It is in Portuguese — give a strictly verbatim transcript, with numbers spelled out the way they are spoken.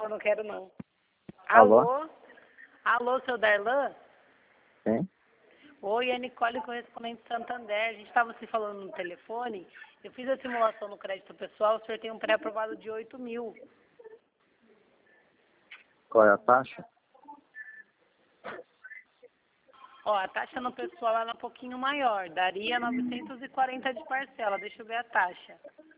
eu não quero não. Alô? Alô? Alô, seu Darlan? Sim? Oi, é Nicole, correspondente de Santander. A gente estava se falando no telefone. Eu fiz a simulação no crédito pessoal, o senhor tem um pré-aprovado de oito mil. Qual é a taxa? Ó, a taxa no pessoal ela é um pouquinho maior, daria novecentos e quarenta de parcela. Deixa eu ver a taxa.